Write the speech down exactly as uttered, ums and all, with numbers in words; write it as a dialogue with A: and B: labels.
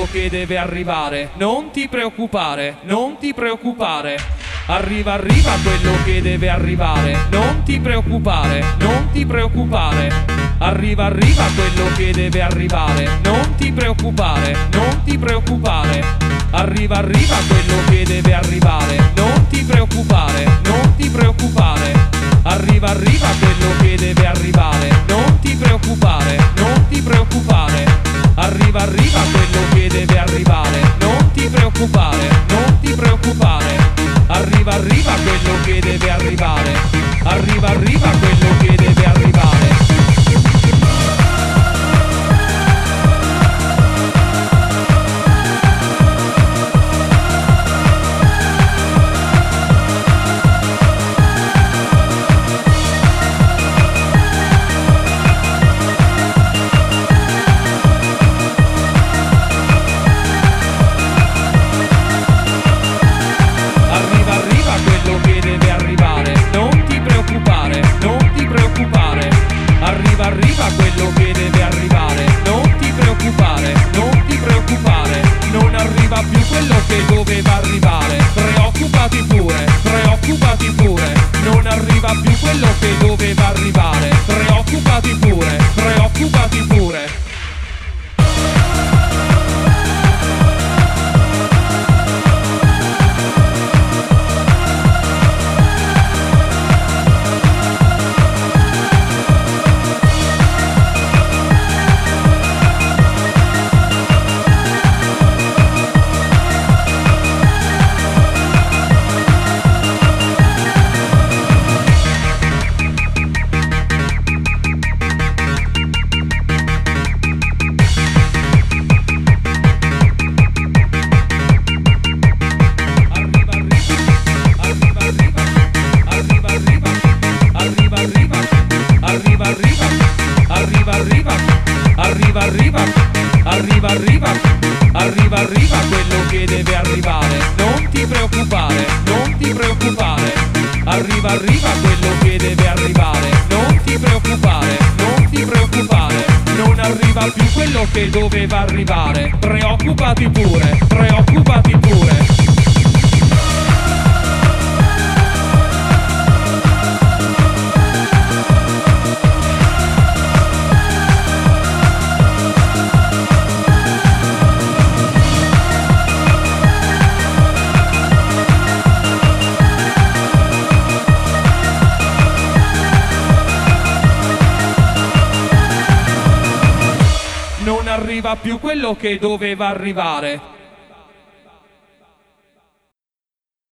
A: che deve arrivare. Non ti preoccupare, non ti preoccupare. Arriva, arriva quello che deve arrivare. Non ti preoccupare, non ti preoccupare. Arriva, arriva quello che deve arrivare. Non ti preoccupare, non ti preoccupare. Arriva, arriva quello che deve arrivare. Non ti preoccupare, non ti preoccupare. Arriva, arriva quello che deve arrivare. Non ti preoccupare, non ti preoccupare. Arriva, arriva quello che deve arrivare. Non ti preoccupare, non ti preoccupare. Arriva, arriva quello che deve arrivare. Arriva, arriva quello che deve arrivare. Arriva quello che deve arrivare. Non ti preoccupare, non ti preoccupare. Non arriva più quello che doveva arrivare. Preoccupati pure, preoccupati pure. Non arriva più quello che doveva arrivare. Preoccupati pure, preoccupati pure. Arriva, arriva, arriva, arriva, arriva, arriva, arriva, arriva quello che deve arrivare. Non ti preoccupare, non ti preoccupare. Arriva, arriva quello che deve arrivare. Non ti preoccupare, non ti preoccupare. Non arriva più quello che doveva arrivare. Preoccupati pure, preoccupati pure. Non arriva più quello che doveva arrivare.